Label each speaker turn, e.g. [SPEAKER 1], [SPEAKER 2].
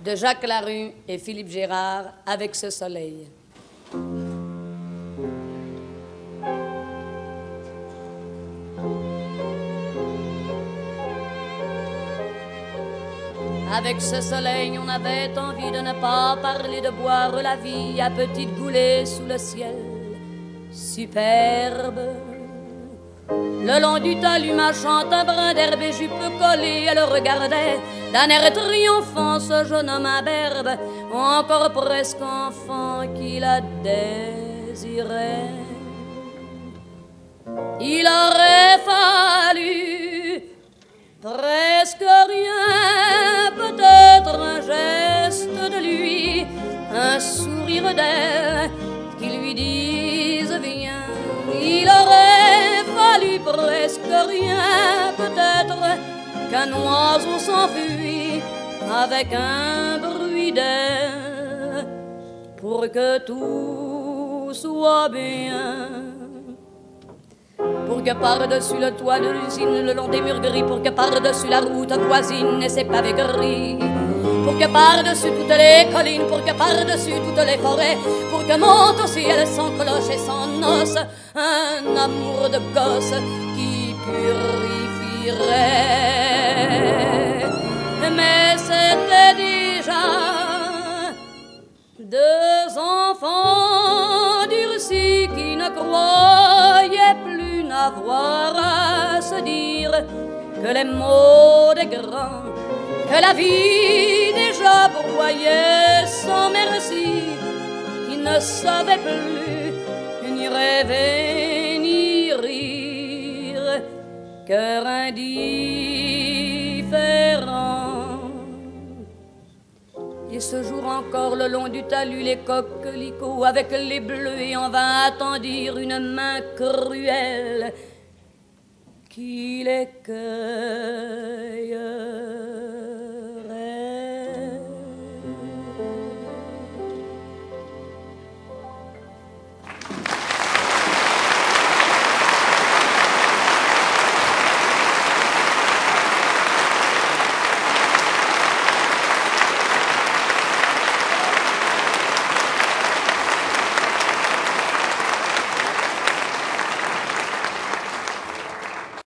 [SPEAKER 1] de Jacques Larue et Philippe Gérard avec ce soleil. Avec ce soleil, on avait envie de ne pas parler, de boire la vie à petites goulées sous le ciel superbe. Le long du talus, marchant un brin d'herbe et jupe collée, elle regardait d'un air triomphant ce jeune homme imberbe, encore presque enfant, qui la désirait. Il aurait fallu presque rien, peut-être un geste de lui, un sourire d'elle qui lui dise viens. Il aurait fallu presque rien, peut-être qu'un oiseau s'enfuit avec un bruit d'aile pour que tout soit bien. Pour que par-dessus le toit de l'usine, le long des murs gris, pour que par-dessus la route voisine et ses pavés gris, pour que par-dessus toutes les collines, pour que par-dessus toutes les forêts, pour que monte au ciel sans cloche et sans noce un amour de gosse qui purifierait. Mais c'était déjà deux enfants durcis qui ne croyaient plus n'avoir à se dire que les mots des grands, que la vie déjà broyée sans merci, qui ne savaient plus ni rêver ni rire, cœur indifférent. Et ce jour encore, le long du talus, les coquelicots avec les bleus, et en vain attendirent une main cruelle qui les cueille.